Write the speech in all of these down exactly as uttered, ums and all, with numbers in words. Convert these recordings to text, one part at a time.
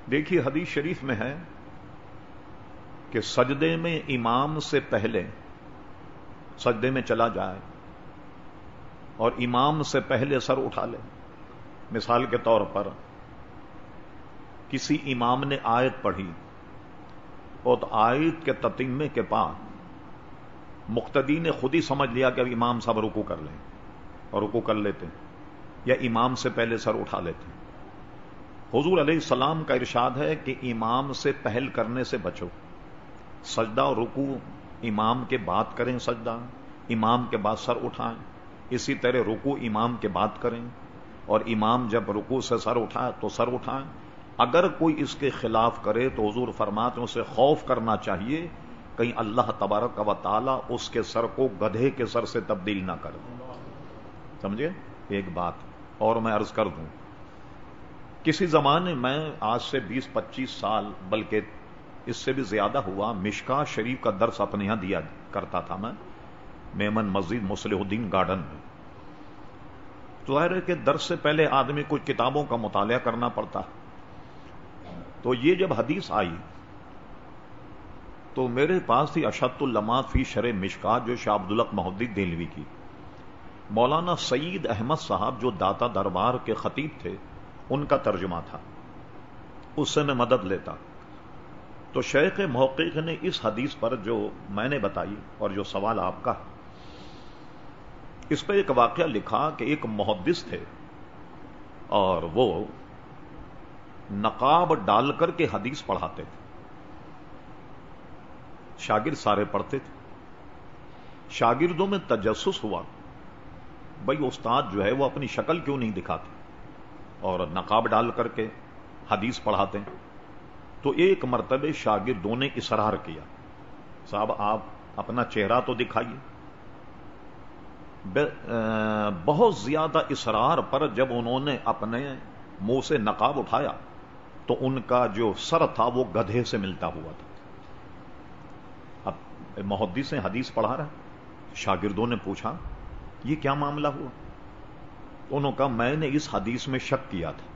دیکھیے حدیث شریف میں ہے کہ سجدے میں امام سے پہلے سجدے میں چلا جائے اور امام سے پہلے سر اٹھا لے. مثال کے طور پر کسی امام نے آیت پڑھی اور تو آیت کے تتمے کے بعد مقتدی نے خود ہی سمجھ لیا کہ اب امام صاحب رکوع کر لیں اور رکوع کر لیتے یا امام سے پہلے سر اٹھا لیتے. حضور علیہ السلام کا ارشاد ہے کہ امام سے پہل کرنے سے بچو. سجدہ اور رکوع امام کے بعد کریں، سجدہ امام کے بعد سر اٹھائیں. اسی طرح رکوع امام کے بعد کریں اور امام جب رکوع سے سر اٹھائے تو سر اٹھائیں. اگر کوئی اس کے خلاف کرے تو حضور فرماتے ہیں اسے خوف کرنا چاہیے کہیں اللہ تبارک و تعالی اس کے سر کو گدھے کے سر سے تبدیل نہ کر دے. سمجھے؟ ایک بات اور میں عرض کر دوں، کسی زمانے میں آج سے بیس پچیس سال بلکہ اس سے بھی زیادہ ہوا، مشکا شریف کا درس اپنے یہاں دیا کرتا تھا میں میمن مسجد مصلح الدین گارڈن میں. تو ظاہر ہے کہ درس سے پہلے آدمی کچھ کتابوں کا مطالعہ کرنا پڑتا. تو یہ جب حدیث آئی تو میرے پاس تھی اشد اللمات فی شرح مشکات جو شاہ عبدالحق محدث دہلوی کی. مولانا سعید احمد صاحب جو داتا دربار کے خطیب تھے ان کا ترجمہ تھا، اس سے میں مدد لیتا. تو شیخ محقق نے اس حدیث پر جو میں نے بتائی اور جو سوال آپ کا، اس پہ ایک واقعہ لکھا کہ ایک محدث تھے اور وہ نقاب ڈال کر کے حدیث پڑھاتے تھے. شاگرد سارے پڑھتے تھے. شاگردوں میں تجسس ہوا، بھئی استاد جو ہے وہ اپنی شکل کیوں نہیں دکھاتے اور نقاب ڈال کر کے حدیث پڑھاتے ہیں. تو ایک مرتبہ شاگردوں نے اصرار کیا، صاحب آپ اپنا چہرہ تو دکھائیے. بہت زیادہ اصرار پر جب انہوں نے اپنے منہ سے نقاب اٹھایا تو ان کا جو سر تھا وہ گدھے سے ملتا ہوا تھا. اب محدث نے حدیث پڑھا رہا، شاگردوں نے پوچھا یہ کیا معاملہ ہوا؟ انہوں نے کہا میں نے اس حدیث میں شک کیا تھا.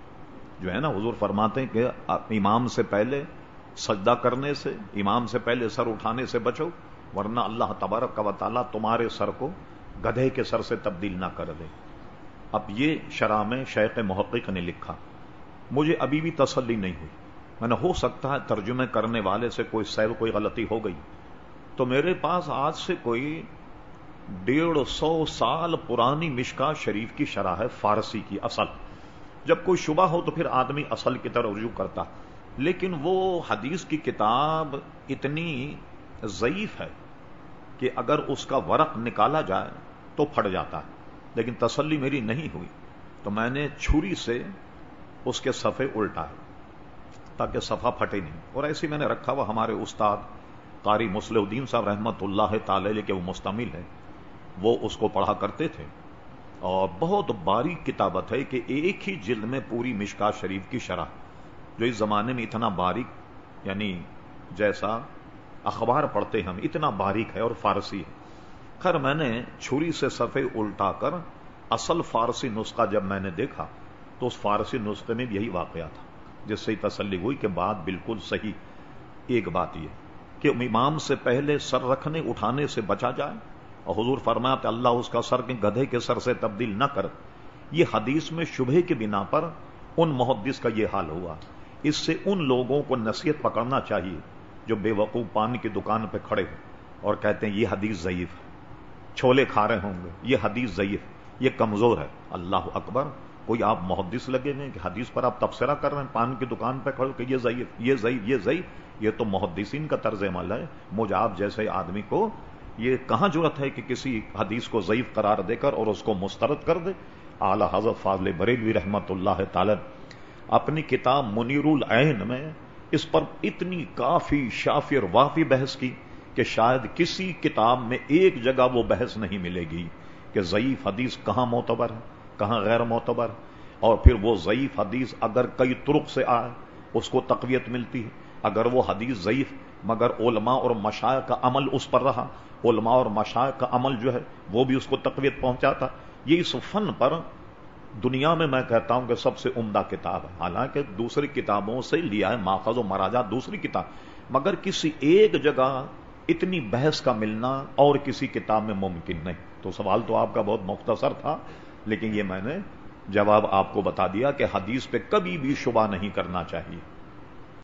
جو ہے نا حضور فرماتے ہیں کہ امام سے پہلے سجدہ کرنے سے، امام سے پہلے سر اٹھانے سے بچو ورنہ اللہ تبارک و تعالیٰ تمہارے سر کو گدھے کے سر سے تبدیل نہ کر دے. اب یہ شرح میں شیخ محقق نے لکھا. مجھے ابھی بھی تسلی نہیں ہوئی. میں نے ہو سکتا ہے ترجمے کرنے والے سے کوئی سیل کوئی غلطی ہو گئی. تو میرے پاس آج سے کوئی ڈیڑھ سو سال پرانی مشکا شریف کی شرح ہے فارسی کی اصل. جب کوئی شبہ ہو تو پھر آدمی اصل کی طرف رجوع کرتا. لیکن وہ حدیث کی کتاب اتنی ضعیف ہے کہ اگر اس کا ورق نکالا جائے تو پھٹ جاتا ہے. لیکن تسلی میری نہیں ہوئی تو میں نے چھری سے اس کے صفحے الٹائے تاکہ صفحہ پھٹے نہیں. اور ایسے میں نے رکھا ہوا ہمارے استاد قاری مصلح الدین صاحب رحمت اللہ تعالی علیہ کے وہ مستعمل ہے، وہ اس کو پڑھا کرتے تھے. اور بہت باریک کتابت ہے کہ ایک ہی جلد میں پوری مشکات شریف کی شرح جو اس زمانے میں اتنا باریک، یعنی جیسا اخبار پڑھتے ہم اتنا باریک ہے اور فارسی ہے. خیر میں نے چھری سے صفحے الٹا کر اصل فارسی نسخہ جب میں نے دیکھا تو اس فارسی نسخے میں یہی واقعہ تھا، جس سے تسلی ہوئی کہ بات بالکل صحیح. ایک بات یہ کہ امام سے پہلے سر رکھنے اٹھانے سے بچا جائے اور حضور فرماتے اللہ اس کا سر کے گدھے کے سر سے تبدیل نہ کر. یہ حدیث میں شبہے کی بنا پر ان محدث کا یہ حال ہوا. اس سے ان لوگوں کو نصیحت پکڑنا چاہیے جو بے وقوف پان کی دکان پہ کھڑے ہیں اور کہتے ہیں یہ حدیث ضعیف ہے، چھولے کھا رہے ہوں گے، یہ حدیث ضعیف، یہ کمزور ہے. اللہ اکبر، کوئی آپ محدث لگے ہوئے کہ حدیث پر آپ تبصرہ کر رہے ہیں پان کی دکان پہ کھڑے کہ یہ ضعیف یہ ضعیف یہ ضعیف. یہ تو محدثین کا طرز عمل ہے. مجھ آپ جیسے آدمی کو یہ کہاں جرأت ہے کہ کسی حدیث کو ضعیف قرار دے کر اور اس کو مسترد کر دے. اعلی حضرت فاضل بریلوی رحمت اللہ تعالی اپنی کتاب منیر العین میں اس پر اتنی کافی شافی اور وافی بحث کی کہ شاید کسی کتاب میں ایک جگہ وہ بحث نہیں ملے گی کہ ضعیف حدیث کہاں معتبر ہے کہاں غیر معتبر. اور پھر وہ ضعیف حدیث اگر کئی طرق سے آئے اس کو تقویت ملتی ہے. اگر وہ حدیث ضعیف مگر علماء اور مشائخ کا عمل اس پر رہا، علماء اور مشائخ کا عمل جو ہے وہ بھی اس کو تقویت پہنچاتا. یہ اس فن پر دنیا میں میں کہتا ہوں کہ سب سے عمدہ کتاب ہے، حالانکہ دوسری کتابوں سے لیا ہے ماخذ و مراجع دوسری کتاب، مگر کسی ایک جگہ اتنی بحث کا ملنا اور کسی کتاب میں ممکن نہیں۔ تو سوال تو آپ کا بہت مختصر تھا، لیکن یہ میں نے جواب آپ کو بتا دیا کہ حدیث پہ کبھی بھی شبہ نہیں کرنا چاہیے۔